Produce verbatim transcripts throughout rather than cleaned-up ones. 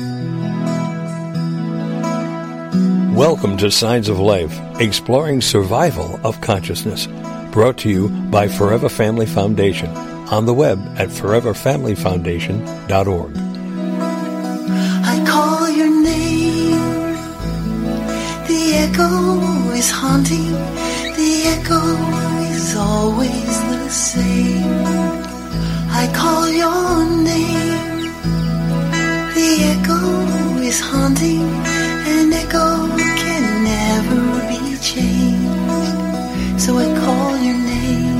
Welcome to Signs of Life, exploring survival of consciousness. Brought to you by Forever Family Foundation. On the web at forever family foundation dot org. I call your name. The echo is haunting. The echo is always the same. I call your name. The echo is haunting. An echo can never be changed. So I call your name.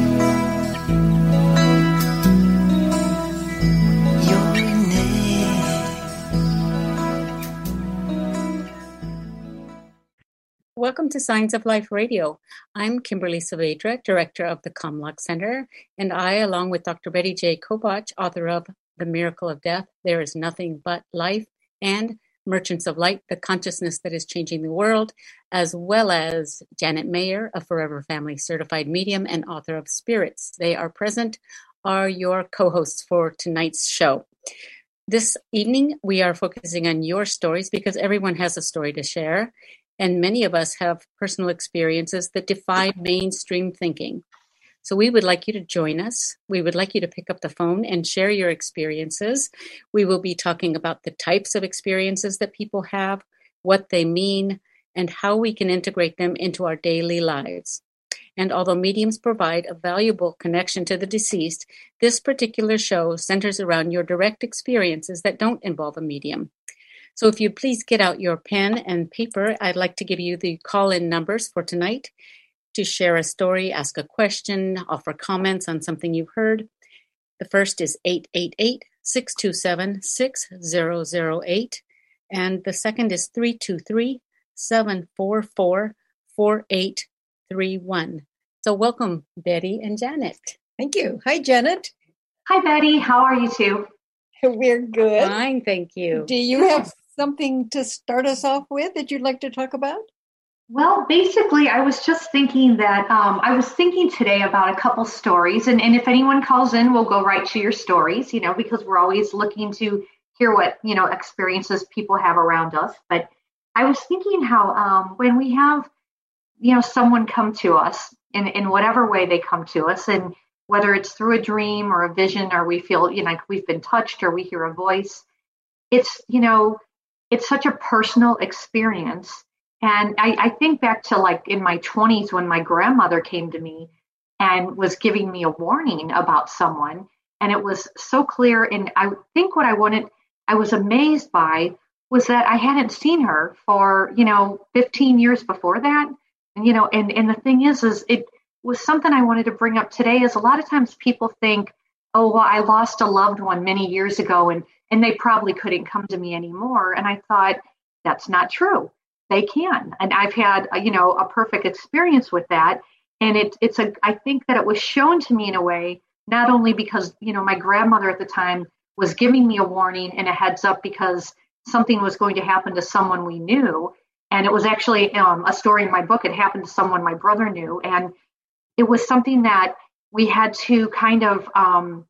Welcome to Signs of Life Radio. I'm Kimberly Saavedra, Director of the Comlock Center, and I, along with Doctor Betty J. Kobach, author of The Miracle of Death, There is Nothing But Life, and Merchants of Light, The Consciousness That is Changing the World, as well as Janet Mayer, a Forever Family Certified Medium and author of Spirits. They are present, are your co-hosts for tonight's show. This evening, we are focusing on your stories because everyone has a story to share. And many of us have personal experiences that defy mainstream thinking. So we would like you to join us. We would like you to pick up the phone and share your experiences. We will be talking about the types of experiences that people have, what they mean, and how we can integrate them into our daily lives. And although mediums provide a valuable connection to the deceased, this particular show centers around your direct experiences that don't involve a medium. So if you please get out your pen and paper, I'd like to give you the call-in numbers for tonight to share a story, ask a question, offer comments on something you've heard. The first is eight eight eight, six two seven, six zero zero eight, and the second is three two three, seven four four, four eight three one. So welcome, Betty and Janet. Thank you. Hi, Janet. Hi, Betty. How are you two? We're good. Fine, thank you. Do you have something to start us off with that you'd like to talk about? Well, basically, I was just thinking that um, I was thinking today about a couple stories. And, and if anyone calls in, we'll go right to your stories, you know, because we're always looking to hear what, you know, experiences people have around us. But I was thinking how um, when we have, you know, someone come to us in, in whatever way they come to us, and whether it's through a dream or a vision, or we feel, you know, like we've been touched or we hear a voice, it's, you know, it's such a personal experience. And I, I think back to like in my twenties when my grandmother came to me and was giving me a warning about someone. And it was so clear. And I think what I wanted, I was amazed by was that I hadn't seen her for, you know, fifteen years before that. And, you know, and, and the thing is, is it was something I wanted to bring up today is a lot of times people think, oh, well, I lost a loved one many years ago and and they probably couldn't come to me anymore. And I thought, that's not true. They can. And I've had, a, you know, a perfect experience with that. And it, it's a, I think that it was shown to me in a way, not only because, you know, my grandmother at the time was giving me a warning and a heads up because something was going to happen to someone we knew. And it was actually um, a story in my book. It happened to someone my brother knew. And it was something that we had to kind of, um,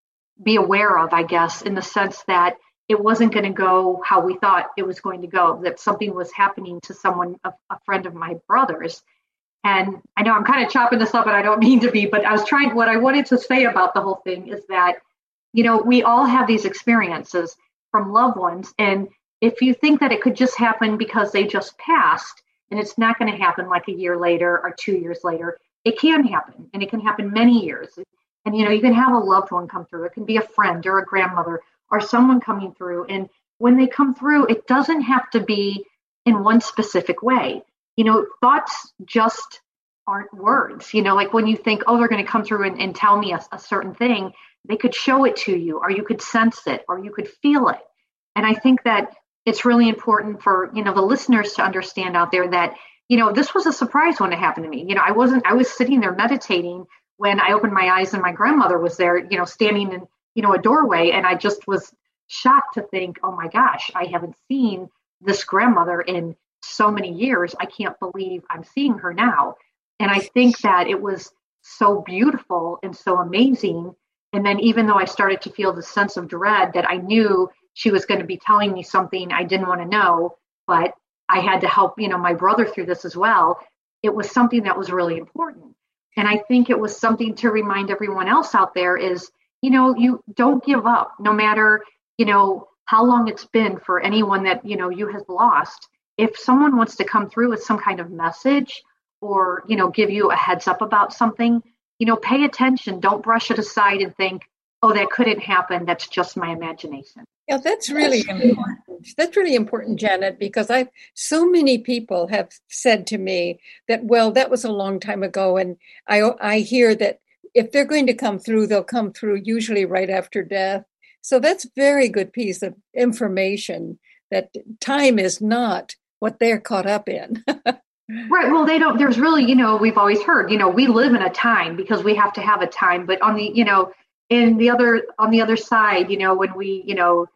be aware of, I guess, in the sense that it wasn't going to go how we thought it was going to go, that something was happening to someone, a, a friend of my brother's. And I know I'm kind of chopping this up and I don't mean to be, but I was trying, what I wanted to say about the whole thing is that, you know, we all have these experiences from loved ones. And if you think that it could just happen because they just passed and it's not going to happen like a year later or two years later, it can happen, and it can happen many years. And, you know, you can have a loved one come through. It can be a friend or a grandmother or someone coming through. And when they come through, it doesn't have to be in one specific way. You know, thoughts just aren't words. You know, like when you think, oh, they're going to come through and, and tell me a, a certain thing, they could show it to you, or you could sense it, or you could feel it. And I think that it's really important for, you know, the listeners to understand out there that, you know, this was a surprise when it happened to me. You know, I wasn't, I was sitting there meditating when I opened my eyes and my grandmother was there, you know, standing in, you know, a doorway. And I just was shocked to think, oh my gosh, I haven't seen this grandmother in so many years. I can't believe I'm seeing her now. And I think that it was so beautiful and so amazing. And then even though I started to feel the sense of dread, that I knew she was going to be telling me something I didn't want to know, but I had to help, you know, my brother through this as well. It was something that was really important. And I think it was something to remind everyone else out there is, you know, you don't give up, no matter, you know, how long it's been for anyone that, you know, you have lost. If someone wants to come through with some kind of message or, you know, give you a heads up about something, you know, pay attention. Don't brush it aside and think, oh, that couldn't happen. That's just my imagination. Yeah, that's really important. That's really important, Janet, because I so many people have said to me that, well, that was a long time ago. And I I hear that if they're going to come through, they'll come through usually right after death. So that's a very good piece of information that time is not what they're caught up in. Right. Well, they don't, there's really, you know, we've always heard, you know, we live in a time because we have to have a time, but on the, you know, in the other, on the other side, you know, when we, you know,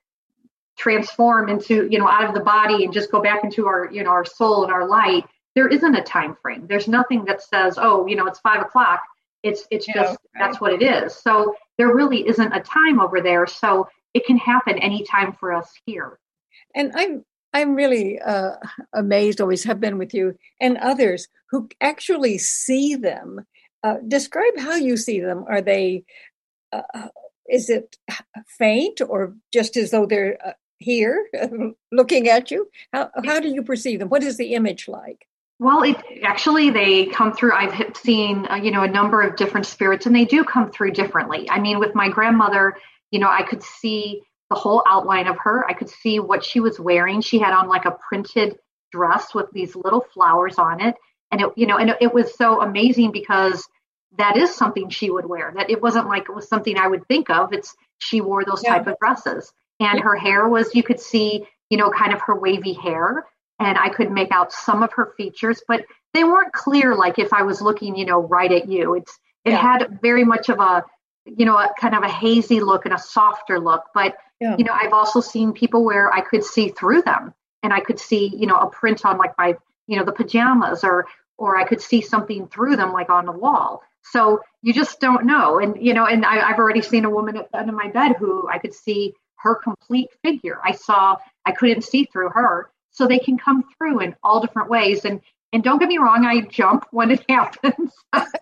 transform into, you know, out of the body and just go back into our, you know, our soul and our light, there isn't a time frame. There's nothing that says, oh, you know, it's five o'clock. It's, it's yeah, just, right. That's what it is. So there really isn't a time over there. So it can happen anytime for us here. And I'm, I'm really uh, amazed, always have been with you and others who actually see them. Uh, describe how you see them. Are they, uh, is it faint or just as though they're uh, here looking at you? How, how do you perceive them? What is the image like? Well, it actually, they come through. I've seen, uh, you know, a number of different spirits, and they do come through differently. I mean, with my grandmother, you know, I could see the whole outline of her. I could see what she was wearing. She had on like a printed dress with these little flowers on it. And it, you know, and it was so amazing because that is something she would wear. That it wasn't like it was something I would think of. It's, she wore those yeah. type of dresses. And her hair was, you could see, you know, kind of her wavy hair. And I could make out some of her features, but they weren't clear. Like if I was looking, you know, right at you, it's, it yeah. had very much of a, you know, a kind of a hazy look and a softer look. But, yeah. you know, I've also seen people where I could see through them and I could see, you know, a print on like my, you know, the pajamas or, or I could see something through them, like on the wall. So you just don't know. And, you know, and I, I've already seen a woman at the end of my bed who I could see her complete figure. I saw, I couldn't see through her. So they can come through in all different ways. And and don't get me wrong, I jump when it happens.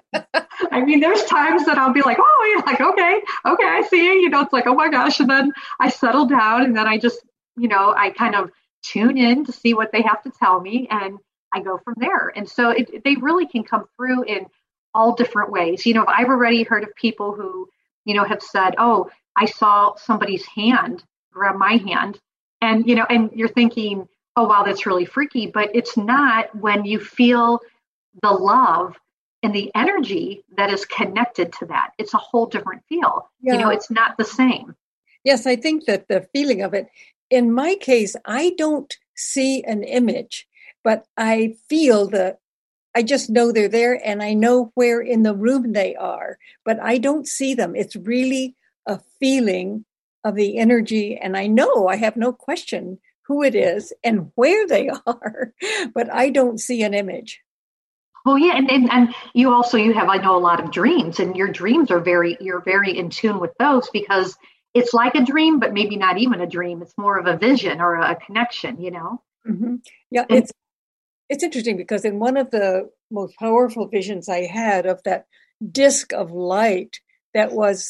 I mean, there's times that I'll be like, oh, you're like, okay, okay, I see you. You know, it's like, oh my gosh. And then I settle down and then I just, you know, I kind of tune in to see what they have to tell me and I go from there. And so it, they really can come through in all different ways. You know, I've already heard of people who, you know, have said, oh, I saw somebody's hand grab my hand. And, you know, and you're thinking, oh, wow, that's really freaky. But it's not when you feel the love and the energy that is connected to that. It's a whole different feel. Yeah. You know, it's not the same. Yes, I think that the feeling of it, in my case, I don't see an image, but I feel the, I just know they're there and I know where in the room they are, but I don't see them. It's really a feeling of the energy. And I know I have no question who it is and where they are, but I don't see an image. Well, yeah, and, and and you also, you have, I know, a lot of dreams, and your dreams are very, you're very in tune with those because it's like a dream, but maybe not even a dream. It's more of a vision or a connection, you know? Mm-hmm. Yeah, and, it's it's interesting because in one of the most powerful visions I had of that disc of light that was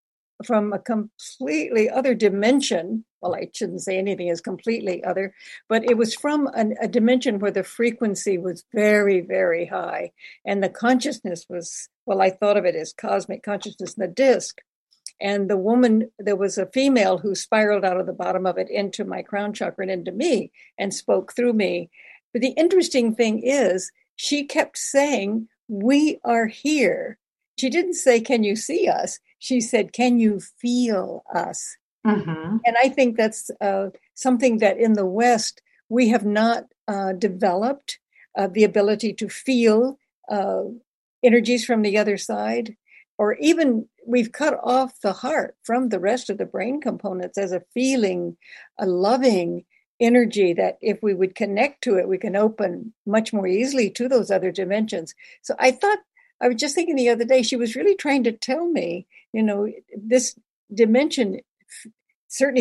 from a completely other dimension. Well, I shouldn't say anything is completely other, but it was from an, a dimension where the frequency was very, very high. And the consciousness was, well, I thought of it as cosmic consciousness in the disc. And the woman, there was a female who spiraled out of the bottom of it into my crown chakra and into me and spoke through me. But the interesting thing is she kept saying, we are here. She didn't say, can you see us? She said, can you feel us? Mm-hmm. And I think that's uh, something that in the West, we have not uh, developed uh, the ability to feel uh, energies from the other side, or even we've cut off the heart from the rest of the brain components as a feeling, a loving energy that if we would connect to it, we can open much more easily to those other dimensions. So I thought, I was just thinking the other day, she was really trying to tell me, you know, this dimension certainly is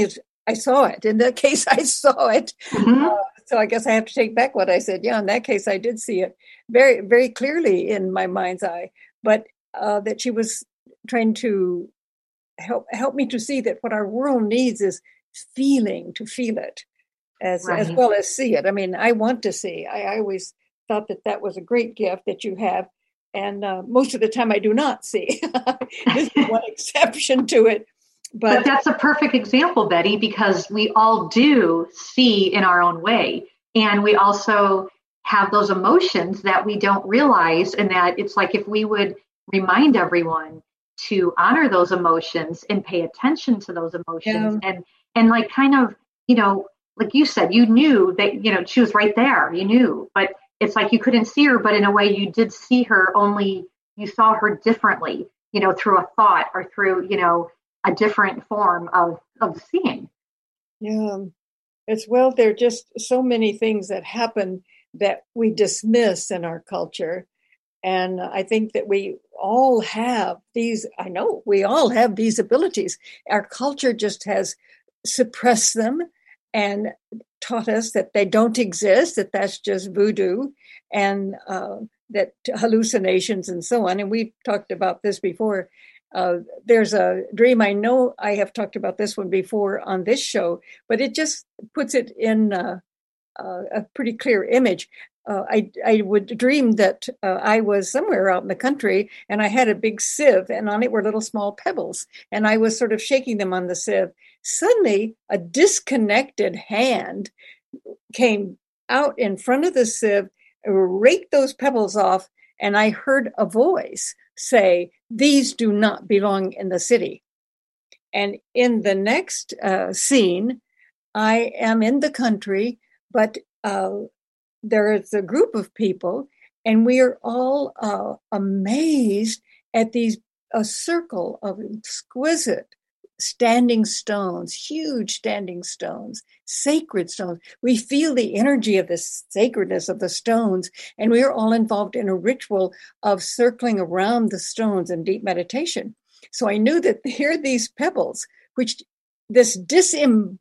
I saw it. In that case, I saw it. Mm-hmm. Uh, so I guess I have to take back what I said. Yeah, in that case, I did see it very, very clearly in my mind's eye. But uh, that she was trying to help help me to see that what our world needs is feeling, to feel it, as Right. as well as see it. I mean, I want to see. I, I always thought that that was a great gift that you have. And uh, most of the time I do not see. This is one exception to it. But, but that's a perfect example, Betty, because we all do see in our own way. And we also have those emotions that we don't realize. And that it's like if we would remind everyone to honor those emotions and pay attention to those emotions Yeah. and, and like kind of, you know, like you said, you knew that, you know, she was right there, you knew, but it's like you couldn't see her, but in a way you did see her, only you saw her differently, you know, through a thought or through, you know, a different form of, of seeing. Yeah, it's well, there are just so many things that happen that we dismiss in our culture. And I think that we all have these, I know we all have these abilities. Our culture just has suppressed them and taught us that they don't exist, that that's just voodoo and uh, that hallucinations and so on. And we've talked about this before. Uh, there's a dream, I know I have talked about this one before on this show, but it just puts it in uh, uh, a pretty clear image. Uh, I, I would dream that uh, I was somewhere out in the country and I had a big sieve and on it were little small pebbles and I was sort of shaking them on the sieve. Suddenly, a disconnected hand came out in front of the sieve, raked those pebbles off, and I heard a voice say, "These do not belong in the city." And in the next uh, scene, I am in the country, but uh, there is a group of people, and we are all uh, amazed at these a circle of exquisite standing stones, huge standing stones, sacred stones. We feel the energy of the sacredness of the stones, and we are all involved in a ritual of circling around the stones in deep meditation. So I knew that here are these pebbles, which this disembodied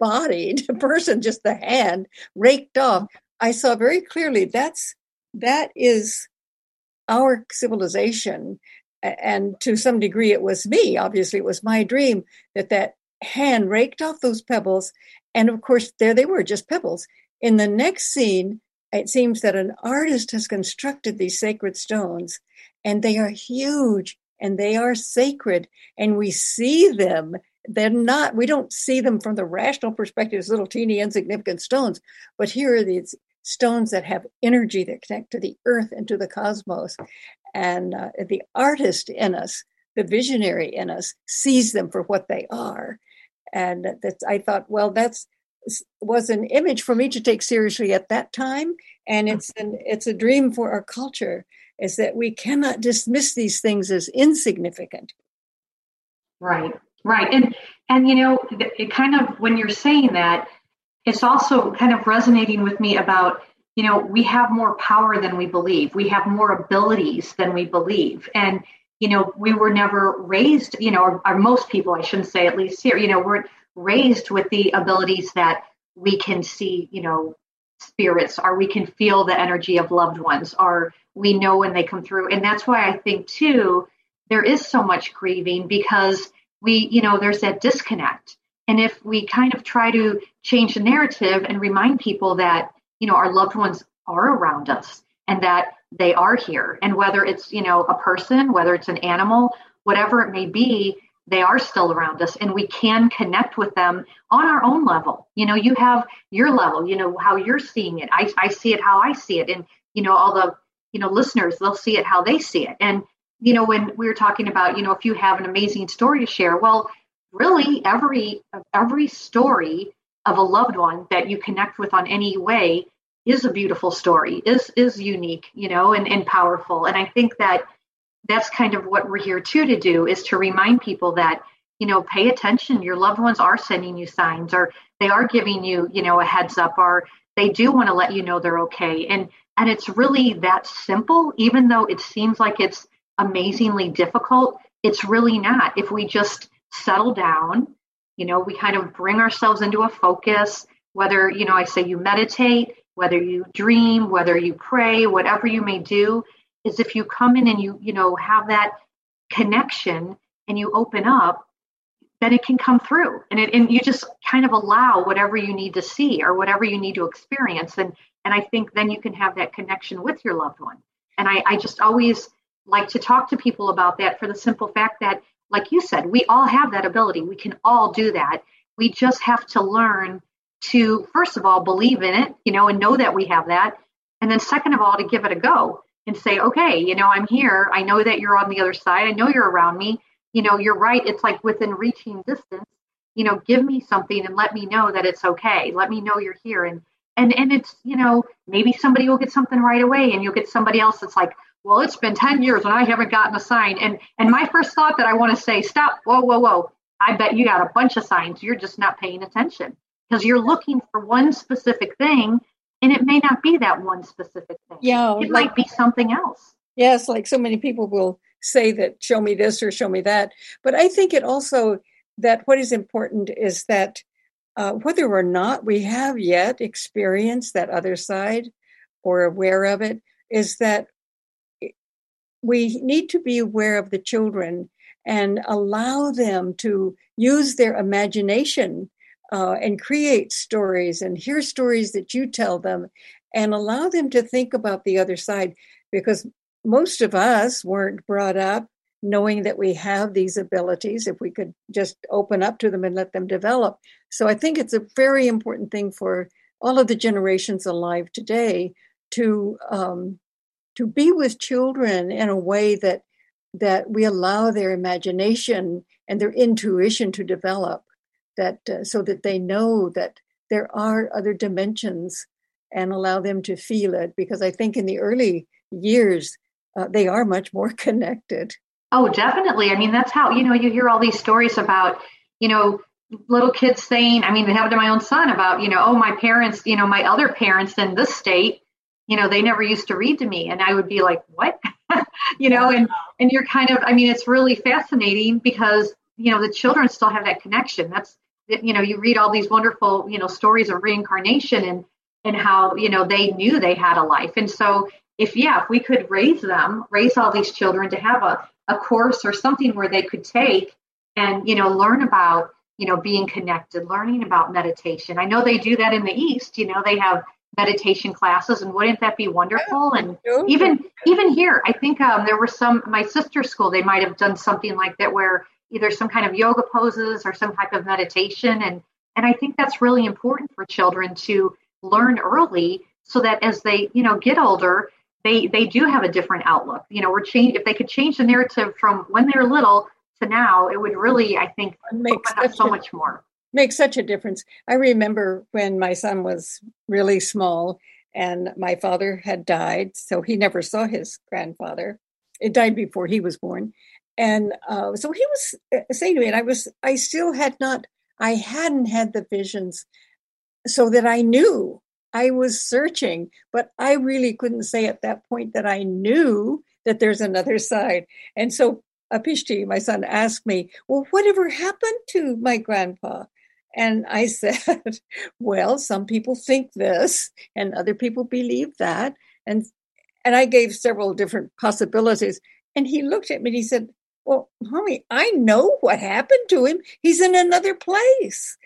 person, just the hand, raked off. I saw very clearly that's that is our civilization. And to some degree, it was me. Obviously, it was my dream that that hand raked off those pebbles. And of course, there they were, just pebbles. In the next scene, it seems that an artist has constructed these sacred stones, and they are huge and they are sacred. And we see them. They're not, we don't see them from the rational perspective as little teeny insignificant stones. But here are these stones that have energy that connect to the earth and to the cosmos. And uh, the artist in us, the visionary in us, sees them for what they are. And that's, I thought, well, that's was an image for me to take seriously at that time. And it's an, it's a dream for our culture, is that we cannot dismiss these things as insignificant. Right, right. And, and you know, it kind of, when you're saying that, it's also kind of resonating with me about, you know, we have more power than we believe. We have more abilities than we believe. And, you know, we were never raised, you know, or, or most people, I shouldn't say, at least here, you know, we're raised with the abilities that we can see, you know, spirits, or we can feel the energy of loved ones, or we know when they come through. And that's why I think, too, there is so much grieving, because we, you know, there's that disconnect. And if we kind of try to change the narrative and remind people that, you know, our loved ones are around us and that they are here. And whether it's, you know, a person, whether it's an animal, whatever it may be, they are still around us, and we can connect with them on our own level. You know, you have your level, you know, how you're seeing it. I, I see it how I see it. And, you know, all the, you know, listeners, they'll see it how they see it. And, you know, when we were talking about, you know, if you have an amazing story to share, well, really every, every story of a loved one that you connect with on any way is a beautiful story, is is unique, you know, and, and powerful. And I think that that's kind of what we're here too to do, is to remind people that, you know, pay attention. Your loved ones are sending you signs, or they are giving you, you know, a heads up, or they do want to let you know they're okay. And and it's really that simple, even though it seems like it's amazingly difficult, it's really not. If we just settle down, You know, we kind of bring ourselves into a focus, whether, you know, I say you meditate, whether you dream, whether you pray, whatever you may do, is if you come in and you, you know, have that connection and you open up, then it can come through, and it, and you just kind of allow whatever you need to see or whatever you need to experience. And, and I think then you can have that connection with your loved one. And I, I just always like to talk to people about that for the simple fact that, like you said, we all have that ability. We can all do that. We just have to learn to, first of all, believe in it, you know, and know that we have that. And then second of all, to give it a go and say, okay, you know, I'm here. I know that you're on the other side. I know you're around me. You know, you're right. It's like within reaching distance, you know, give me something and let me know that it's okay. Let me know you're here. And, and, and it's, you know, maybe somebody will get something right away and you'll get somebody else that's like, well, it's been ten years and I haven't gotten a sign. And, and my first thought that I want to say, stop, whoa, whoa, whoa. I bet you got a bunch of signs. You're just not paying attention because you're looking for one specific thing and it may not be that one specific thing. Yeah. It like, might be something else. Yes. Like so many people will say that, show me this or show me that. But I think it also that what is important is that uh, whether or not we have yet experienced that other side or aware of it, is that we need to be aware of the children and allow them to use their imagination uh, and create stories and hear stories that you tell them and allow them to think about the other side, because most of us weren't brought up knowing that we have these abilities if we could just open up to them and let them develop. So I think it's a very important thing for all of the generations alive today to um, to be with children in a way that that we allow their imagination and their intuition to develop, that uh, so that they know that there are other dimensions and allow them to feel it. Because I think in the early years, uh, they are much more connected. Oh, definitely. I mean, that's how, you know, you hear all these stories about, you know, little kids saying, I mean, they have it to my own son about, you know, oh, my parents, you know, my other parents in this state, you know, they never used to read to me. And I would be like, what? you know, and, and you're kind of, I mean, it's really fascinating because, you know, the children still have that connection. That's, you know, you read all these wonderful, you know, stories of reincarnation and, and how, you know, they knew they had a life. And so if, yeah, if we could raise them, raise all these children to have a, a course or something where they could take and, you know, learn about, you know, being connected, learning about meditation. I know they do that in the East, you know, they have meditation classes, and wouldn't that be wonderful? And even even here, I think um, there were some, my sister's school, they might have done something like that where either some kind of yoga poses or some type of meditation. And, and I think that's really important for children to learn early so that as they, you know, get older, they, they do have a different outlook. You know, we're change, if they could change the narrative from when they're little to now, it would really, I think, open up so much more. Makes such a difference. I remember when my son was really small and my father had died, so he never saw his grandfather. It died before he was born. And uh, so he was saying to me, and I was, I still had not, I hadn't had the visions so that I knew. I was searching, but I really couldn't say at that point that I knew that there's another side. And so Apishti, my son, asked me, well, whatever happened to my grandpa? And I said, well, some people think this and other people believe that. And and I gave several different possibilities. And he looked at me and he said, well, mommy, I know what happened to him. He's in another place.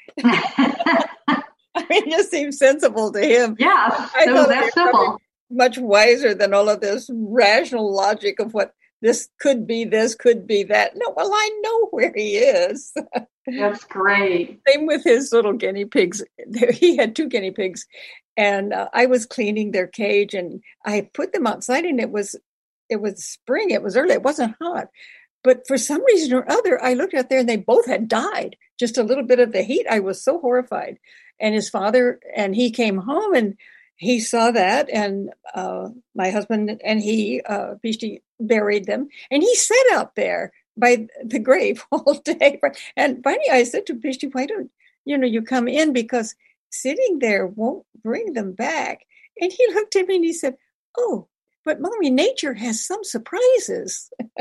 I mean, it just seemed sensible to him. Yeah, I it was that simple. Much wiser than all of this rational logic of what this could be, this could be that. No, well, I know where he is. That's great. Same with his little guinea pigs. He had two guinea pigs, and uh, I was cleaning their cage, and I put them outside, and it was it was spring. It was early. It wasn't hot. But for some reason or other, I looked out there, and they both had died. Just a little bit of the heat. I was so horrified. And his father, and he came home, and he saw that, and uh, my husband and he, uh, Pishti, buried them. And he sat out there by the grave all day. And finally, I said to Pishti, why don't, you know, you come in, because sitting there won't bring them back. And he looked at me and he said, oh, but Mommy, nature has some surprises.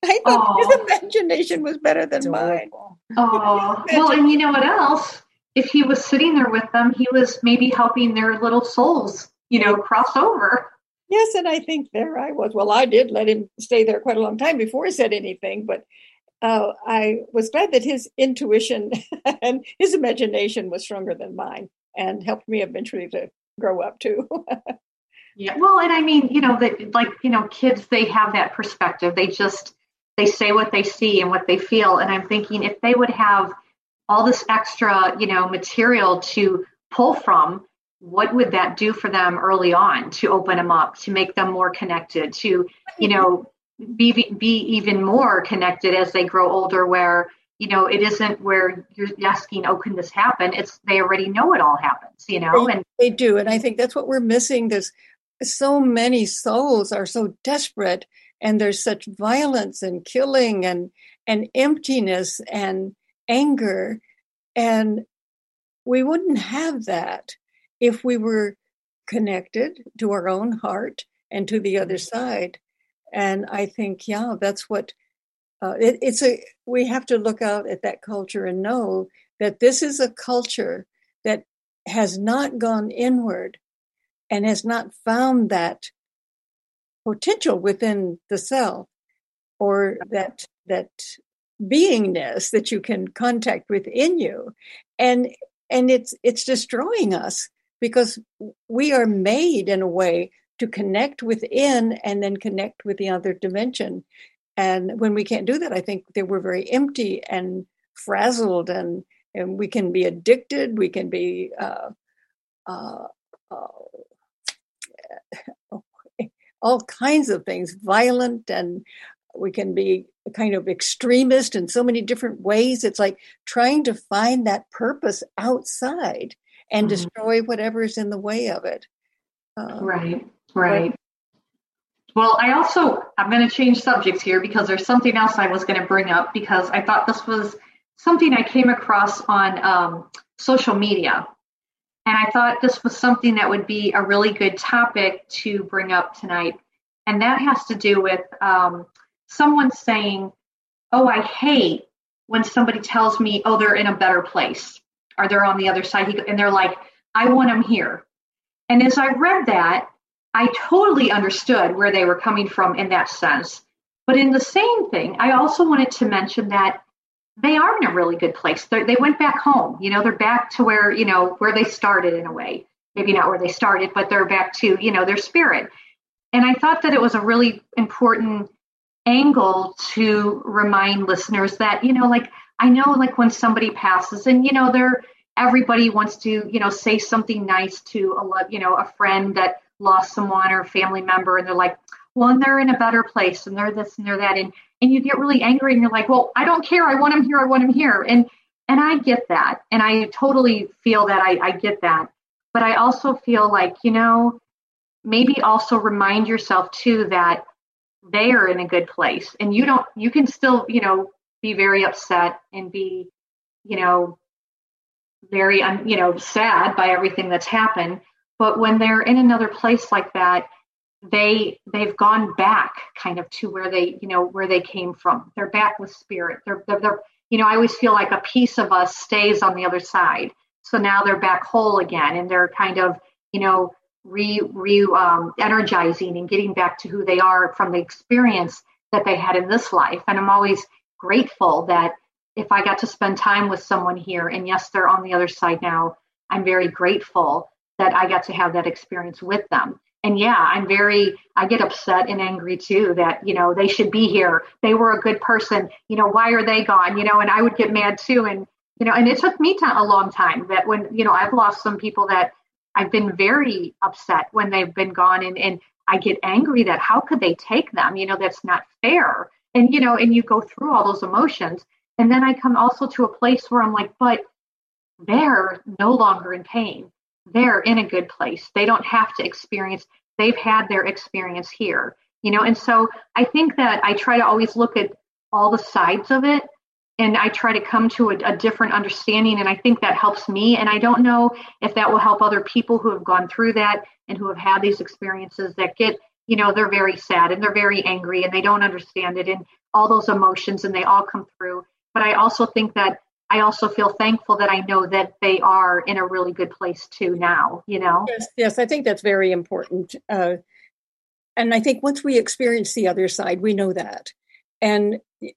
I thought his imagination was better than mine. Oh, well, and you know what else? If he was sitting there with them, he was maybe helping their little souls, you know, cross over. Yes, and I think there I was. Well, I did let him stay there quite a long time before he said anything, but uh, I was glad that his intuition and his imagination was stronger than mine and helped me eventually to grow up too. Yeah, well, and I mean, you know, that like, you know, kids, they have that perspective. They just, they say what they see and what they feel. And I'm thinking if they would have all this extra, you know, material to pull from, what would that do for them early on to open them up, to make them more connected, to, you know, be be even more connected as they grow older, where, you know, it isn't where you're asking, oh, can this happen? It's, they already know it all happens, you know, they, and they do. And I think that's what we're missing. There's so many souls are so desperate, and there's such violence and killing and, and emptiness and anger. And we wouldn't have that if we were connected to our own heart and to the other side. And I think, yeah, that's what uh, it, it's a, we have to look out at that culture and know that this is a culture that has not gone inward and has not found that potential within the self, or that, that beingness that you can contact within you. And, and it's, it's destroying us, because we are made in a way to connect within and then connect with the other dimension. And when we can't do that, I think that we're very empty and frazzled, and, and we can be addicted. We can be uh, uh, uh, all kinds of things, violent, and we can be kind of extremist in so many different ways. It's like trying to find that purpose outside and mm-hmm. destroy whatever's in the way of it. Uh, right, right. But, well, I also, I'm going to change subjects here because there's something else I was going to bring up, because I thought this was something I came across on um, social media. And I thought this was something that would be a really good topic to bring up tonight. And that has to do with um, someone saying, oh, I hate when somebody tells me, oh, they're in a better place, or they're on the other side. And they're like, I want them here. And as I read that, I totally understood where they were coming from in that sense. But in the same thing, I also wanted to mention that they are in a really good place. They're, they went back home. You know, they're back to where, you know, where they started in a way. Maybe not where they started, but they're back to, you know, their spirit. And I thought that it was a really important angle to remind listeners that, you know, like, I know like when somebody passes and, you know, they're, everybody wants to, you know, say something nice to a, you know, a friend that lost someone or a family member. And they're like, well, and they're in a better place and they're this and they're that. And, and you get really angry and you're like, well, I don't care. I want him here. I want him here. And, and I get that. And I totally feel that I, I get that. But I also feel like, you know, maybe also remind yourself too, that they are in a good place and you don't, you can still, you know, be very upset and be, you know, very, you know, sad by everything that's happened. But when they're in another place like that, they, they've gone back kind of to where they, you know, where they came from. They're back with spirit. They're, they're, they're, you know, I always feel like a piece of us stays on the other side. So now they're back whole again, and they're kind of, you know, re, re um, energizing and getting back to who they are from the experience that they had in this life. And I'm always grateful that if I got to spend time with someone here, and yes, they're on the other side now, I'm very grateful that I got to have that experience with them. And yeah, I'm very, I get upset and angry too that, you know, they should be here. They were a good person. You know, why are they gone? You know, and I would get mad too. And, you know, and it took me to a long time that when, you know, I've lost some people that I've been very upset when they've been gone, and, and I get angry that how could they take them? You know, that's not fair. And, you know, and you go through all those emotions. And then I come also to a place where I'm like, but they're no longer in pain. They're in a good place. They don't have to experience, they've had their experience here, you know? And so I think that I try to always look at all the sides of it, and I try to come to a, a different understanding. And I think that helps me. And I don't know if that will help other people who have gone through that and who have had these experiences that get you know, they're very sad and they're very angry and they don't understand it and all those emotions and they all come through. But I also think that I also feel thankful that I know that they are in a really good place too now, you know? Yes, yes, I think that's very important. Uh, and I think once we experience the other side, we know that. And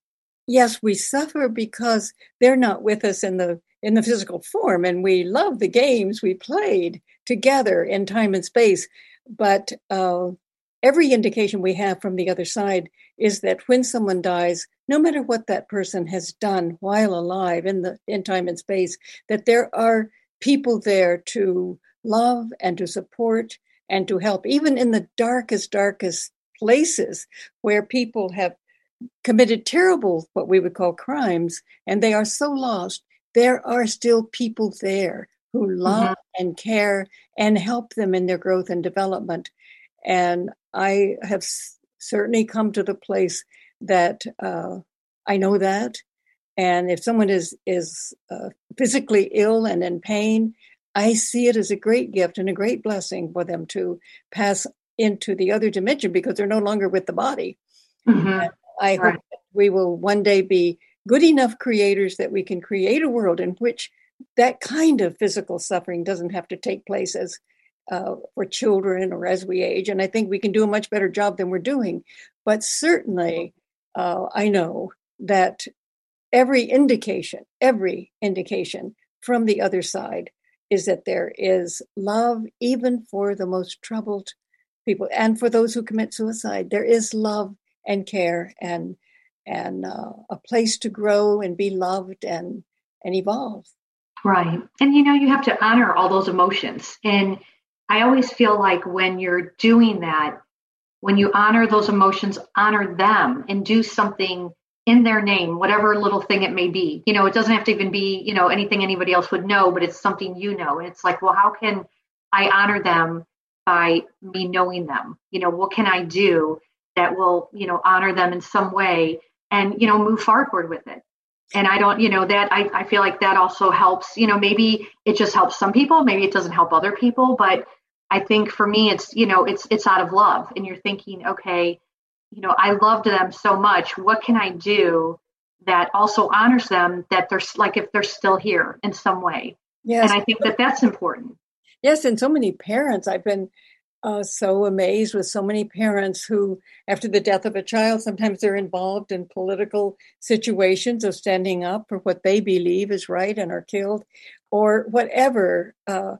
yes, we suffer because they're not with us in the in the physical form, and we love the games we played together in time and space. But uh, every indication we have from the other side is that when someone dies, no matter what that person has done while alive in the in time and space, that there are people there to love and to support and to help, even in the darkest, darkest places where people have committed terrible, what we would call crimes, and they are so lost. There are still people there who love mm-hmm. and care and help them in their growth and development. And I have s- certainly come to the place that uh, I know that. And if someone is is uh, physically ill and in pain, I see it as a great gift and a great blessing for them to pass into the other dimension because they're no longer with the body. Mm-hmm. I right. hope that we will one day be good enough creators that we can create a world in which that kind of physical suffering doesn't have to take place as uh, for children or as we age. And I think we can do a much better job than we're doing. But certainly, uh, I know that every indication, every indication from the other side is that there is love, even for the most troubled people. And for those who commit suicide, there is love and care and and uh, a place to grow and be loved and and evolve. Right. And, you know, you have to honor all those emotions. And I always feel like when you're doing that, when you honor those emotions, honor them and do something in their name, whatever little thing it may be. You know, it doesn't have to even be, you know, anything anybody else would know, but it's something you know. And it's like, well, how can I honor them by me knowing them? You know, what can I do that will, you know, honor them in some way and, you know, move forward with it. And I don't, you know, that I, I feel like that also helps, you know, maybe it just helps some people, maybe it doesn't help other people, but I think for me, it's, you know, it's, it's out of love and you're thinking, okay, you know, I loved them so much. What can I do that also honors them, that they're like, if they're still here in some way. Yes. And I think that that's important. Yes. And so many parents, I've been Uh, so amazed with so many parents who, after the death of a child, sometimes they're involved in political situations of standing up for what they believe is right and are killed, or whatever uh,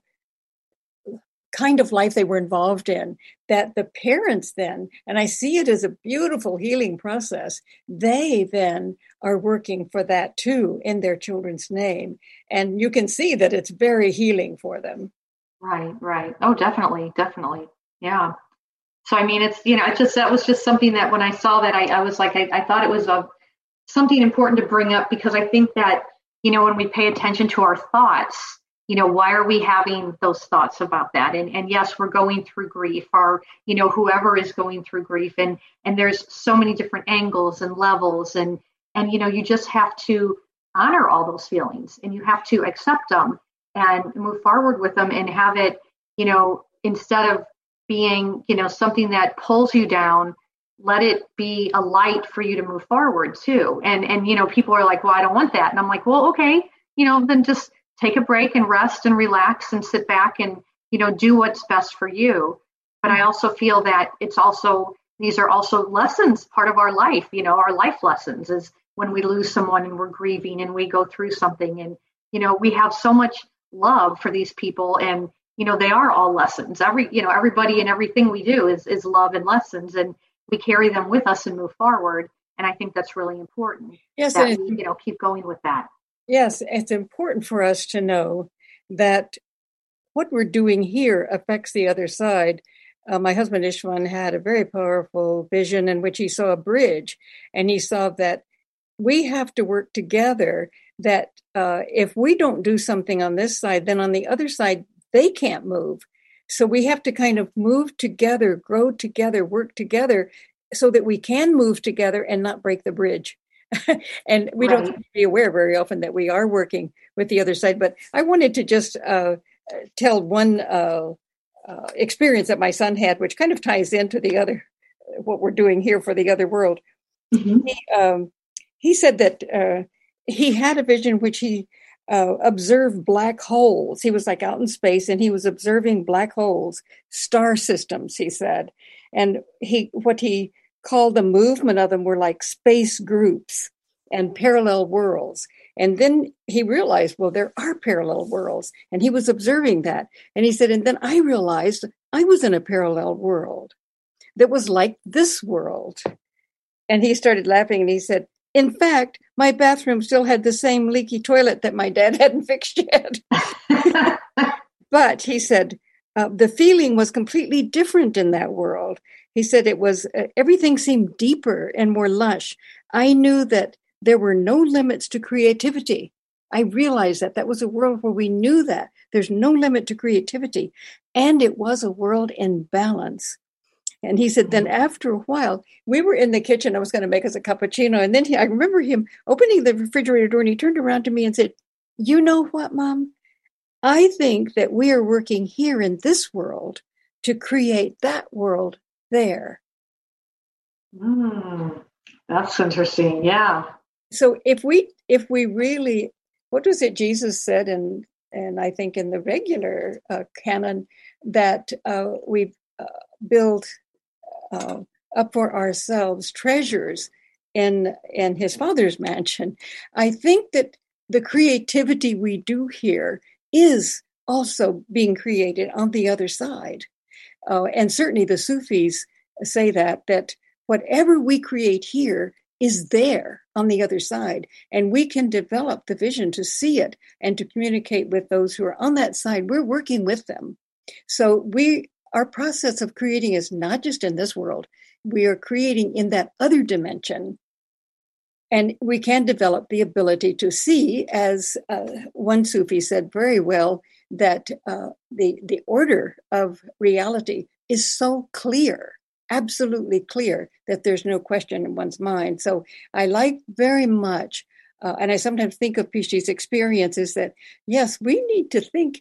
kind of life they were involved in, that the parents then, and I see it as a beautiful healing process, they then are working for that too in their children's name. And you can see that it's very healing for them. Right, right. Oh, definitely, definitely. Yeah. So, I mean, it's, you know, it just, that was just something that when I saw that, I, I was like, I, I thought it was a, something important to bring up because I think that, you know, when we pay attention to our thoughts, you know, why are we having those thoughts about that? And, and yes, we're going through grief, or, you know, whoever is going through grief. And, and there's so many different angles and levels. And, and, you know, you just have to honor all those feelings and you have to accept them and move forward with them and have it, you know, instead of being, you know, something that pulls you down, let it be a light for you to move forward too. And, and, you know, people are like, well, I don't want that. And I'm like, well, okay, you know, then just take a break and rest and relax and sit back and, you know, do what's best for you. But I also feel that it's also, these are also lessons, part of our life, you know, our life lessons is when we lose someone and we're grieving and we go through something and, you know, we have so much love for these people and, you know, they are all lessons. Every, you know, everybody and everything we do is, is love and lessons, and we carry them with us and move forward. And I think that's really important. Yes. That and we, you know, keep going with that. Yes. It's important for us to know that what we're doing here affects the other side. Uh, my husband Ishwan had a very powerful vision in which he saw a bridge, and he saw that we have to work together, that uh, if we don't do something on this side, then on the other side, they can't move. So we have to kind of move together, grow together, work together so that we can move together and not break the bridge. And we right. don't be aware very often that we are working with the other side. But I wanted to just uh, tell one uh, uh, experience that my son had, which kind of ties into the other, what we're doing here for the other world. Mm-hmm. He, um, he said that uh, he had a vision which he uh, observed black holes. He was like out in space and he was observing black holes, star systems, he said. And he, what he called the movement of them were like space groups and parallel worlds. And then he realized, well, there are parallel worlds. And he was observing that. And he said, and then I realized I was in a parallel world that was like this world. And he started laughing and he said, in fact, my bathroom still had the same leaky toilet that my dad hadn't fixed yet. But he said, uh, the feeling was completely different in that world. He said it was, uh, everything seemed deeper and more lush. I knew that there were no limits to creativity. I realized that that was a world where we knew that there's no limit to creativity. And it was a world in balance. And he said, then after a while, we were in the kitchen. I was going to make us a cappuccino. And then he, I remember him opening the refrigerator door and he turned around to me and said, you know what, Mom? I think that we are working here in this world to create that world there. Mm, that's interesting. Yeah. So if we if we really, what was it Jesus said, and and I think in the regular uh, canon, that uh, we uh, build uh, up for ourselves treasures in in His Father's mansion. I think that the creativity we do here is also being created on the other side, uh, and certainly the Sufis say that that whatever we create here is there on the other side. And we can develop the vision to see it and to communicate with those who are on that side. We're working with them. So we, our process of creating is not just in this world. We are creating in that other dimension. And we can develop the ability to see, as uh, one Sufi said very well, that uh, the, the order of reality is so clear, absolutely clear, that there's no question in one's mind. So I like very much, uh, and I sometimes think of Pishi's experiences that, yes, we need to think,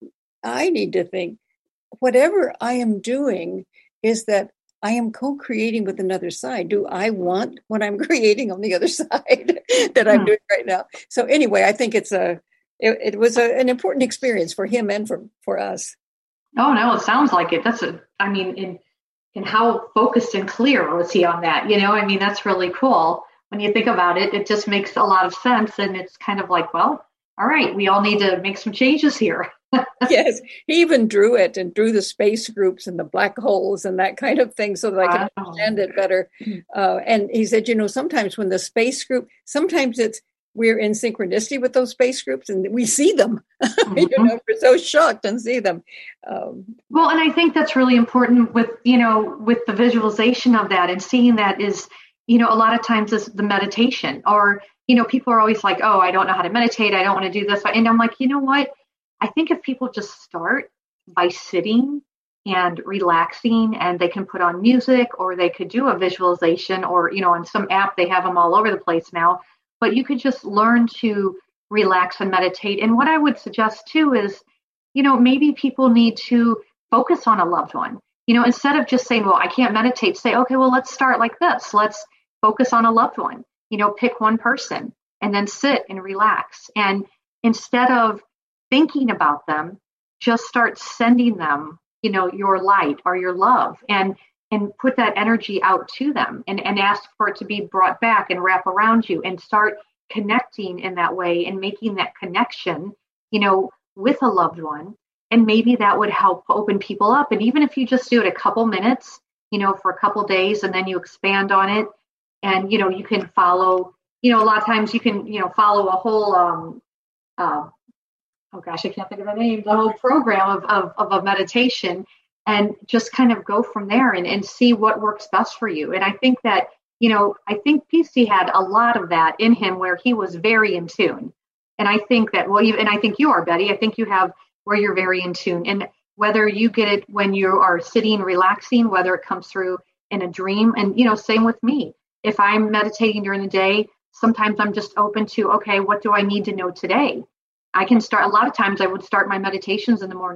I need to think, whatever I am doing is that I am co-creating with another side. Do I want what I'm creating on the other side that I'm doing right now? So anyway, I think it's a, it, it was a, an important experience for him and for, for us. Oh, no, it sounds like it. That's a, I mean, in, and how focused and clear was he on that? You know, I mean, that's really cool. When you think about it, it just makes a lot of sense. And it's kind of like, well, all right, we all need to make some changes here. Yes, he even drew it and drew the space groups and the black holes and that kind of thing so that I can wow. understand it better. Uh, and he said, you know, sometimes when the space group, sometimes it's, we're in synchronicity with those space groups and we see them. Mm-hmm. You know, we're so shocked and see them. Um, well, and I think that's really important with, you know, with the visualization of that and seeing that is, you know, a lot of times is the meditation or, you know, people are always like, oh, I don't know how to meditate. I don't want to do this. And I'm like, you know what? I think if people just start by sitting and relaxing and they can put on music or they could do a visualization or, you know, on some app, they have them all over the place now. But you could just learn to relax and meditate. And what I would suggest too is, you know, maybe people need to focus on a loved one. You know, instead of just saying, well, I can't meditate, say, okay, well, let's start like this. Let's focus on a loved one. You know, pick one person and then sit and relax. And instead of thinking about them, just start sending them, you know, your light or your love and and put that energy out to them and, and ask for it to be brought back and wrap around you and start connecting in that way and making that connection, you know, with a loved one. And maybe that would help open people up. And even if you just do it a couple minutes, you know, for a couple days and then you expand on it and, you know, you can follow, you know, a lot of times you can, you know, follow a whole, um, uh, oh gosh, I can't think of the name, the whole program of, of, of a meditation and just kind of go from there and, and see what works best for you. And I think that, you know, I think P C had a lot of that in him where he was very in tune. And I think that, well, you, and I think you are, Betty, I think you have where you're very in tune. And whether you get it when you are sitting, relaxing, whether it comes through in a dream. And, you know, same with me. If I'm meditating during the day, sometimes I'm just open to, okay, what do I need to know today? I can start, a lot of times I would start my meditations in the morning.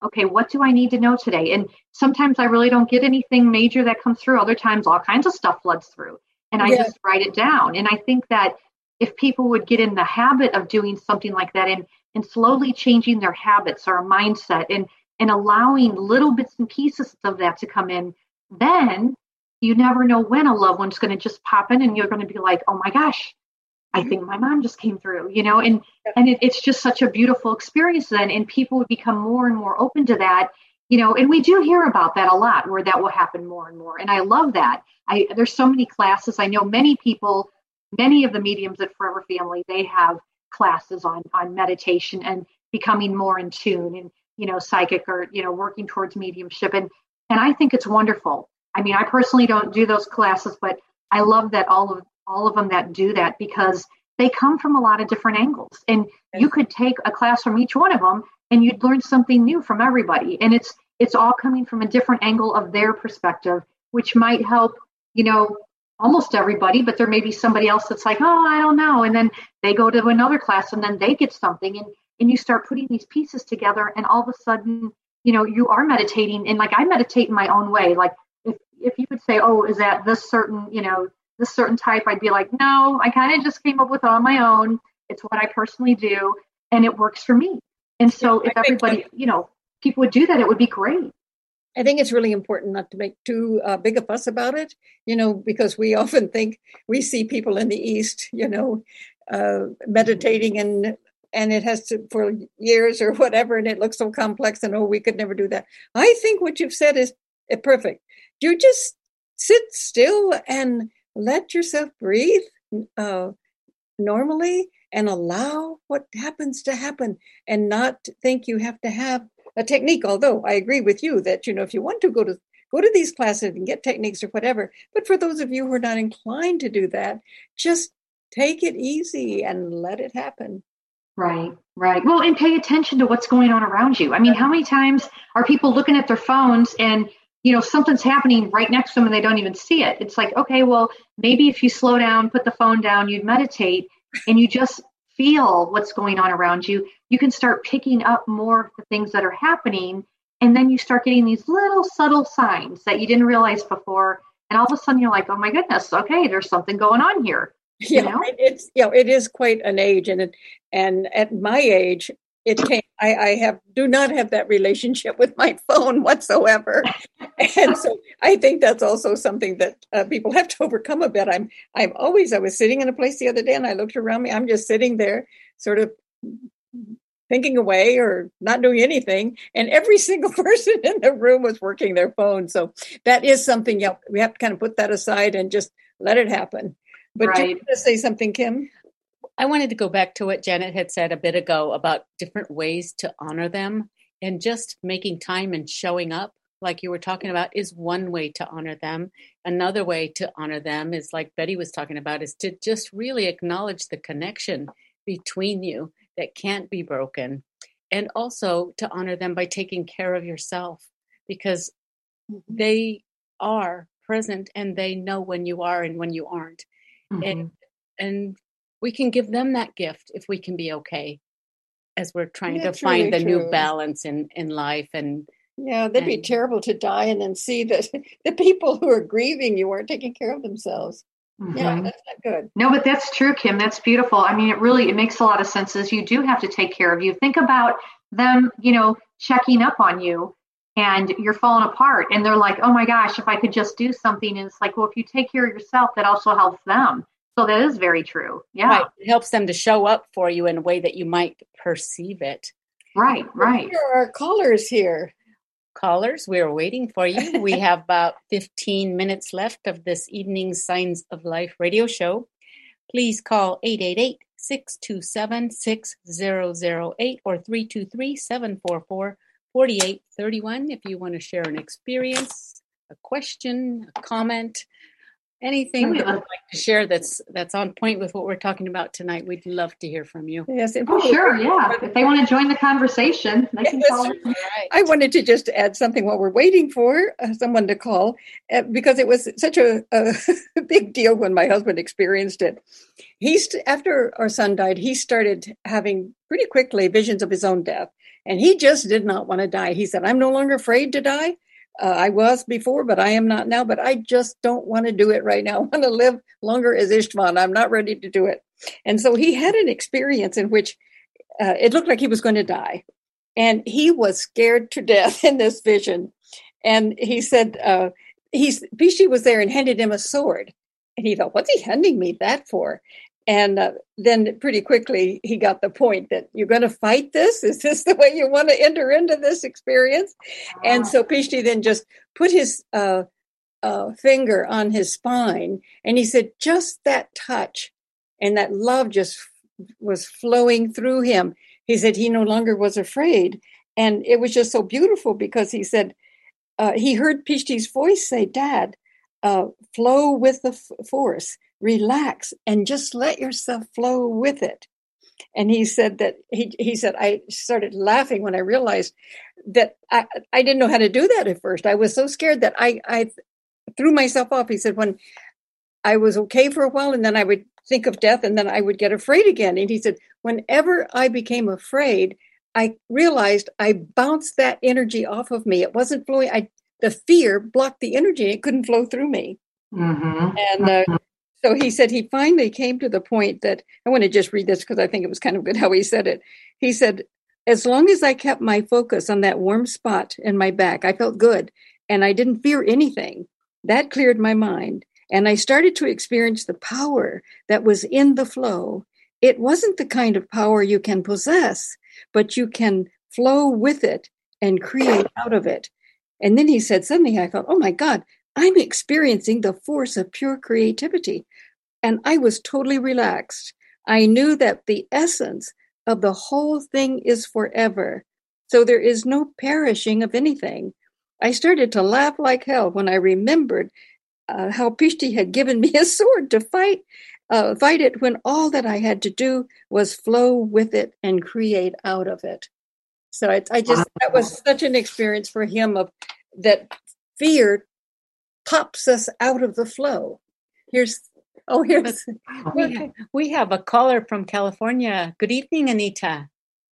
okay, what do I need to know today? And sometimes I really don't get anything major that comes through. Other times all kinds of stuff floods through and I yeah. just write it down. And I think that if people would get in the habit of doing something like that and, and slowly changing their habits or a mindset and, and allowing little bits and pieces of that to come in, then you never know when a loved one's going to just pop in and you're going to be like, oh my gosh, I think my mom just came through, you know, and, and it, it's just such a beautiful experience then. And people would become more and more open to that, you know, and we do hear about that a lot where that will happen more and more. And I love that. I, there's so many classes. I know many people, many of the mediums at Forever Family, they have classes on, on meditation and becoming more in tune and, you know, psychic or, you know, working towards mediumship. And, and I think it's wonderful. I mean, I personally don't do those classes, but I love that all of all of them that do that because they come from a lot of different angles. And you could take a class from each one of them and you'd learn something new from everybody. And it's it's all coming from a different angle of their perspective, which might help, you know, almost everybody, but there may be somebody else that's like, oh, I don't know. And then they go to another class and then they get something and, and you start putting these pieces together and all of a sudden, you know, you are meditating. And like I meditate in my own way. Like if, if you would say, oh, is that this certain, you know, this certain type, I'd be like, no, I kind of just came up with it on my own. It's what I personally do. And it works for me. And so yeah, if everybody, that, you know, people would do that, it would be great. I think it's really important not to make too uh, big a fuss about it, you know, because we often think we see people in the East, you know, uh, meditating and and it has to for years or whatever. And it looks so complex and, oh, we could never do that. I think what you've said is perfect. You just sit still and let yourself breathe uh, normally and allow what happens to happen and not think you have to have a technique. Although I agree with you that, you know, if you want to go to go to these classes and get techniques or whatever, but for those of you who are not inclined to do that, just take it easy and let it happen. Right, right. Well, and pay attention to what's going on around you. I mean, how many times are people looking at their phones and you know, something's happening right next to them and they don't even see it. It's like, okay, well, maybe if you slow down, put the phone down, you meditate and you just feel what's going on around you, you can start picking up more of the things that are happening. And then you start getting these little subtle signs that you didn't realize before. And all of a sudden you're like, oh my goodness, okay, there's something going on here. You yeah, know? it's, you know, it is quite an age. And it, and at my age, it came, I, I have do not have that relationship with my phone whatsoever, and so I think that's also something that uh, people have to overcome a bit. I'm I'm always I was sitting in a place the other day, and I looked around me. I'm just sitting there, sort of thinking away or not doing anything, and every single person in the room was working their phone. So that is something. Yeah, we have to kind of put that aside and just let it happen. But right. Do you want to say something, Kim? I wanted to go back to what Janet had said a bit ago about different ways to honor them, and just making time and showing up, like you were talking about, is one way to honor them. Another way to honor them is, like Betty was talking about, is to just really acknowledge the connection between you that can't be broken. And also to honor them by taking care of yourself, because they are present and they know when you are and when you aren't. Mm-hmm. And, and we can give them that gift if we can be okay as we're trying That's to find really the true. New balance in, in life. And yeah, that'd and, be terrible to die and then see that the people who are grieving you aren't taking care of themselves. Mm-hmm. Yeah, that's not good. No, but that's true, Kim. That's beautiful. I mean, it really, it makes a lot of sense as you do have to take care of you. Think about them, you know, checking up on you and you're falling apart and they're like, oh my gosh, if I could just do something. And it's like, well, if you take care of yourself, that also helps them. So that is very true. Yeah. Right. It helps them to show up for you in a way that you might perceive it. Right, right. There are callers here. Callers, we're waiting for you. We have about fifteen minutes left of this evening's Signs of Life radio show. Please call eight eight eight, six two seven, six zero zero eight or three two three, seven four four, four eight three one if you want to share an experience, a question, a comment. Anything that you'd like to share that's that's on point with what we're talking about tonight, we'd love to hear from you. Yes, oh, sure, yeah. If they want to join the conversation, they can call. Right. I wanted to just add something while we're waiting for uh, someone to call, uh, because it was such a, a big deal when my husband experienced it. He's after our son died, he started having pretty quickly visions of his own death. And he just did not want to die. He said, I'm no longer afraid to die. Uh, I was before, but I am not now. But I just don't want to do it right now. I want to live longer as Istvan. I'm not ready to do it. And so he had an experience in which uh, it looked like he was going to die. And he was scared to death in this vision. And he said, uh, he's, Pishti was there and handed him a sword. And he thought, what's he handing me that for? And uh, then pretty quickly, he got the point that you're going to fight this? Is this the way you want to enter into this experience? And so Pishti then just put his uh, uh, finger on his spine. And he said, just that touch and that love just was flowing through him. He said he no longer was afraid. And it was just so beautiful because he said, uh, he heard Pishti's voice say, Dad, uh, flow with the f- force. Relax and just let yourself flow with it. And he said that he he said, I started laughing when I realized that I, I didn't know how to do that at first. I was so scared that I, I threw myself off. He said, when I was okay for a while and then I would think of death and then I would get afraid again. And he said, whenever I became afraid, I realized I bounced that energy off of me. It wasn't flowing. I, the fear blocked the energy. It couldn't flow through me. Mm-hmm. And uh, so he said he finally came to the point that, I want to just read this because I think it was kind of good how he said it. He said, as long as I kept my focus on that warm spot in my back, I felt good and I didn't fear anything. That cleared my mind. And I started to experience the power that was in the flow. It wasn't the kind of power you can possess, but you can flow with it and create out of it. And then he said, suddenly I thought, oh my God, I'm experiencing the force of pure creativity. And I was totally relaxed. I knew that the essence of the whole thing is forever. So there is no perishing of anything. I started to laugh like hell when I remembered uh, how Pishti had given me a sword to fight, uh, fight it when all that I had to do was flow with it and create out of it. So I, I just, that was such an experience for him of that fear pops us out of the flow. Here's, oh, here's. We have, we have a caller from California. Good evening, Anita.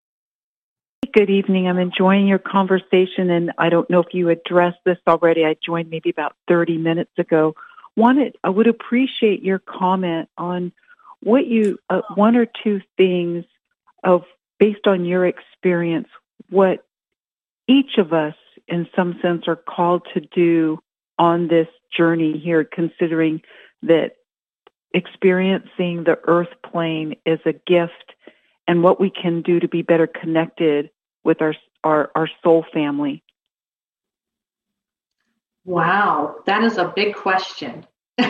Good evening. I'm enjoying your conversation, and I don't know if you addressed this already. I joined maybe about thirty minutes ago. Wanted, I would appreciate your comment on what you, uh, one or two things of, based on your experience, what each of us in some sense are called to do on this journey here, considering that experiencing the earth plane is a gift and what we can do to be better connected with our our, our soul family. Wow, that is a big question.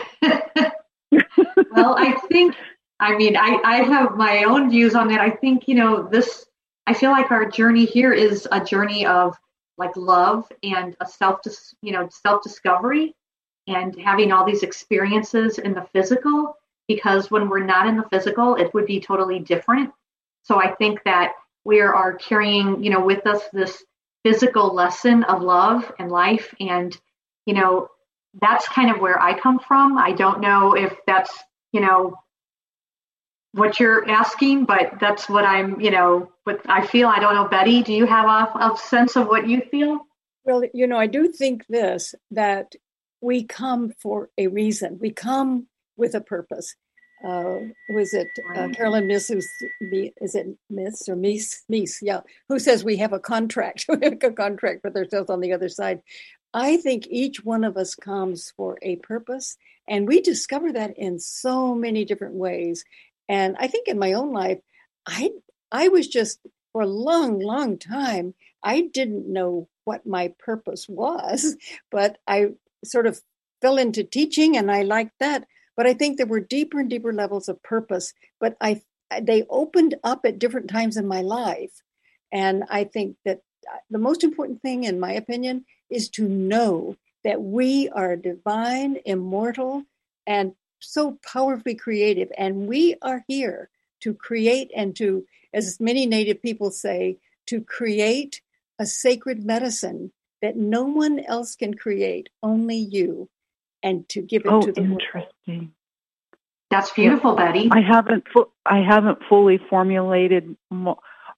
Well, I think, I mean, I, I have my own views on that. I think, you know, this, I feel like our journey here is a journey of like love and a self, you know, self-discovery and having all these experiences in the physical, because when we're not in the physical, it would be totally different. So I think that we are carrying, you know, with us this physical lesson of love and life. And, you know, that's kind of where I come from. I don't know if that's, you know, what you're asking, but that's what I'm, you know, what I feel. I don't know, Betty, do you have a, a sense of what you feel? Well, you know, I do think this, that we come for a reason. We come with a purpose. Uh, was it uh, Carolyn Myss, who's, is it Myss or Myss? Myss, yeah, who says we have a contract, we have a contract with ourselves on the other side. I think each one of us comes for a purpose, and we discover that in so many different ways. And I think in my own life, I I was just, for a long, long time, I didn't know what my purpose was, but I sort of fell into teaching and I liked that. But I think there were deeper and deeper levels of purpose, but I they opened up at different times in my life. And I think that the most important thing, in my opinion, is to know that we are divine, immortal, and so powerfully creative. And we are here to create and to, as many Native people say, to create a sacred medicine that no one else can create, only you, and to give it oh, to the world. Interesting. That's beautiful, Betty. I haven't fu- I haven't fully formulated mo-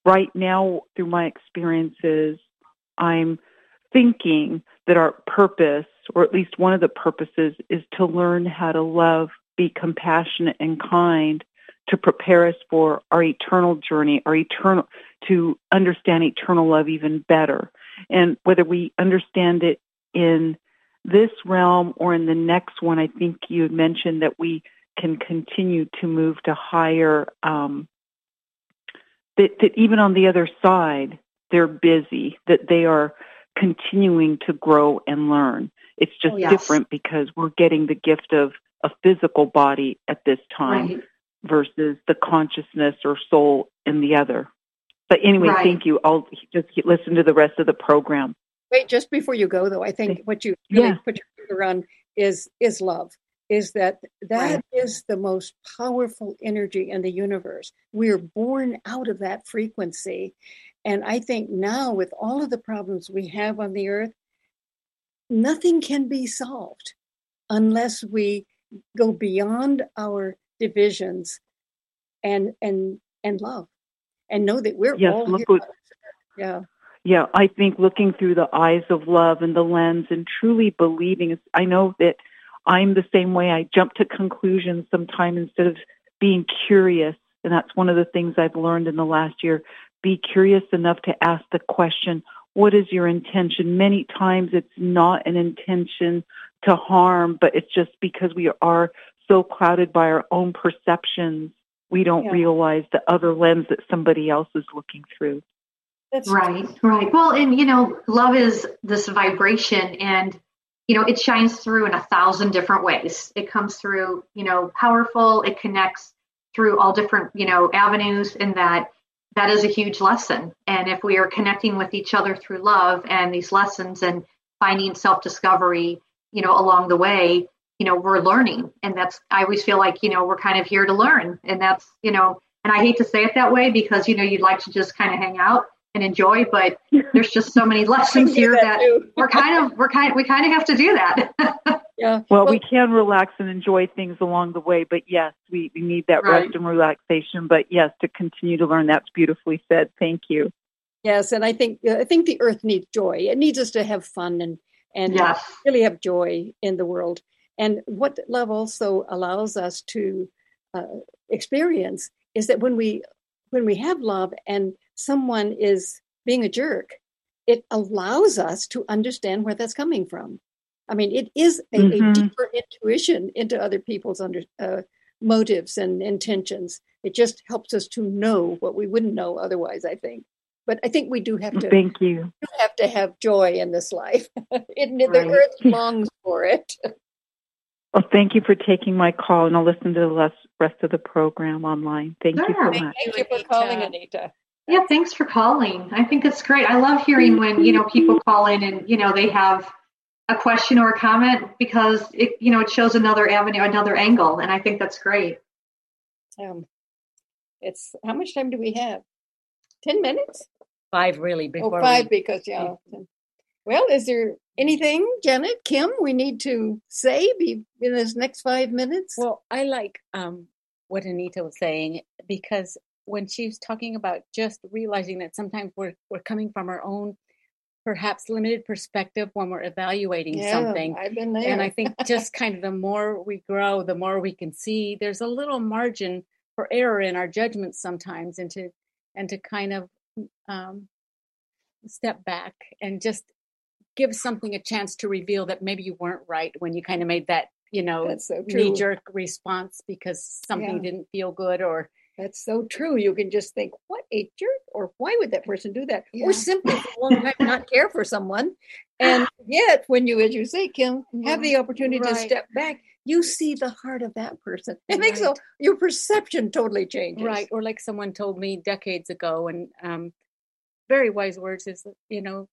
right now, through my experiences, I'm thinking that our purpose, or at least one of the purposes, is to learn how to love, be compassionate and kind, to prepare us for our eternal journey, our eternal, to understand eternal love even better. And whether we understand it in this realm or in the next one, I think you had mentioned that we can continue to move to higher, um, that, that even on the other side, they're busy, that they are continuing to grow and learn. It's just oh, yes. different because we're getting the gift of a physical body at this time right. versus the consciousness or soul in the other. But anyway, right. thank you. I'll just listen to the rest of the program. Wait, just before you go, though, I think what you really yeah. put your finger on is is love. Is that that right. is the most powerful energy in the universe. We're born out of that frequency. And I think now with all of the problems we have on the earth, nothing can be solved unless we go beyond our divisions and and and love and know that we're yes, all look here. What, yeah. Yeah, I think looking through the eyes of love and the lens and truly believing, I know that I'm the same way. I jump to conclusions sometimes instead of being curious. And that's one of the things I've learned in the last year. Be curious enough to ask the question, what is your intention? Many times it's not an intention to harm, but it's just because we are so clouded by our own perceptions, we don't yeah. realize the other lens that somebody else is looking through. That's right, right. Well, and, you know, love is this vibration and, you know, it shines through in a thousand different ways. It comes through, you know, powerful. It connects through all different, you know, avenues, and that that is a huge lesson. And if we are connecting with each other through love and these lessons and finding self-discovery, you know, along the way, you know, we're learning. And that's, I always feel like, you know, we're kind of here to learn. And that's, you know, and I hate to say it that way because, you know, you'd like to just kind of hang out and enjoy, but there's just so many lessons here that, that we're kind of, we're kind we kind of have to do that. yeah. Well, well, we can relax and enjoy things along the way, but yes, we, we need that right. rest and relaxation, but yes, to continue to learn. That's beautifully said. Thank you. Yes. And I think, I think the earth needs joy. It needs us to have fun and, and yes. really have joy in the world. And what love also allows us to uh, experience is that when we, when we have love and someone is being a jerk, it allows us to understand where that's coming from. I mean, it is a, mm-hmm. a deeper intuition into other people's under, uh, motives and intentions. It just helps us to know what we wouldn't know otherwise, I think. But I think we do have to. Thank you. Do have to have joy in this life. it, right. The earth longs for it. Well, thank you for taking my call, and I'll listen to the rest of the program online. Thank sure. you so thank much. Thank you for calling, Anita. Yeah, thanks for calling. I think it's great. I love hearing when, you know, people call in and, you know, they have a question or a comment because it, you know, it shows another avenue, another angle. And I think that's great. Um, it's, how much time do we have? ten minutes? Five, really. Before oh, five, we... because, yeah. Well, is there anything, Janet, Kim, we need to say in this next five minutes? Well, I like um, what Anita was saying, because when she's talking about just realizing that sometimes we're we're coming from our own perhaps limited perspective when we're evaluating yeah, something. I've been there. And I think just kind of the more we grow, the more we can see there's a little margin for error in our judgments sometimes, and to and to kind of um, step back and just give something a chance to reveal that maybe you weren't right when you kind of made that, you know, so knee-jerk response because something yeah. didn't feel good. Or that's so true. You can just think, what a jerk, or why would that person do that? Yeah. Or simply for a long time not care for someone. And yet, when you, as you say, Kim, have the opportunity right. to step back, you see the heart of that person. It right. makes so your perception totally changes. Right. Or like someone told me decades ago, and um, very wise words is, you know,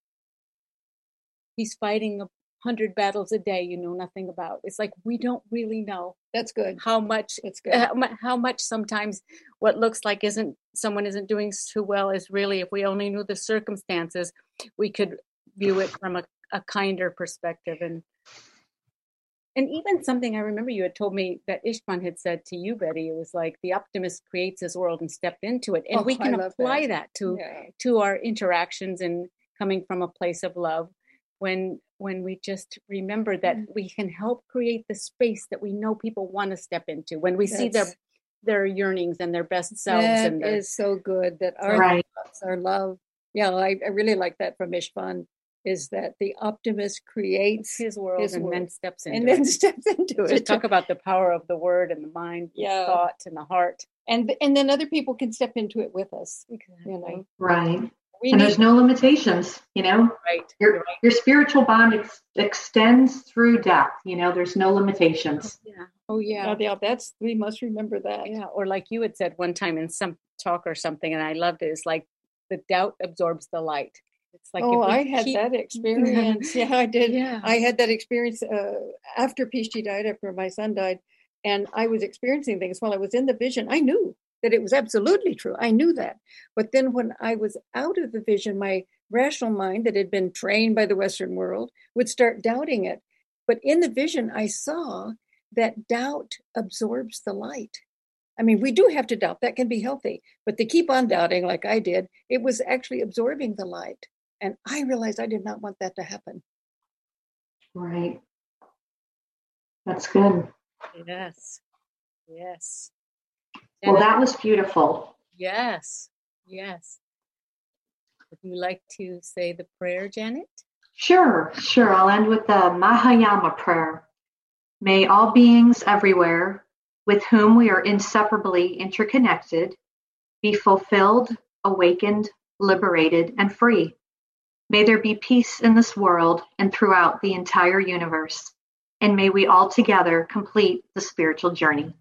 he's fighting a hundred battles a day you know nothing about. It's like we don't really know. That's good. How much? That's good. Uh, how much sometimes what looks like isn't someone isn't doing too well is really, if we only knew the circumstances, we could view it from a, a kinder perspective. And And even something I remember you had told me that Ishpan had said to you, Betty, it was like the optimist creates his world and stepped into it. And Oh, we can I love apply that. that, to Yeah. to our interactions and coming from a place of love when when we just remember that Mm. we can help create the space that we know people want to step into when we see their That's- their yearnings and their best selves. That and their, is so good. That our Right. thoughts, our love. Yeah, I, I really like that from Ishpan. Is that the optimist creates his world his and then world. steps into and then it. steps into Just it. talk about the power of the word and the mind, Yeah. the thought and the heart. and and then other people can step into it with us. You know, Right. we And need there's no limitations, you know, Right. your, your spiritual bond ex- extends through death. You know, there's no limitations. Yeah. Oh yeah, yeah. That's we must remember that. Yeah. Or like you had said one time in some talk or something, and I loved it. It's like the doubt absorbs the light. It's like oh, if we I had keep- that experience. Yeah, I did. Yeah. I had that experience uh, after Peachy died, after my son died, and I was experiencing things while I was in the vision. I knew that it was absolutely true. I knew that. But then when I was out of the vision, my rational mind that had been trained by the Western world would start doubting it. But in the vision, I saw that doubt absorbs the light. I mean, we do have to doubt. That can be healthy. But to keep on doubting like I did, it was actually absorbing the light. And I realized I did not want that to happen. Right. That's good. Yes. Yes. Well, Janet, that was beautiful. yes. Yes. Would you like to say the prayer, Janet? Sure, sure. I'll end with the Mahayama prayer. May all beings everywhere with whom we are inseparably interconnected be fulfilled, awakened, liberated, and free. May there be peace in this world and throughout the entire universe. And may we all together complete the spiritual journey.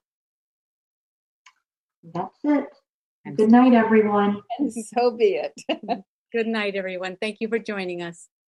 That's it. Good night, everyone. And so be it. Good night, everyone. Thank you for joining us.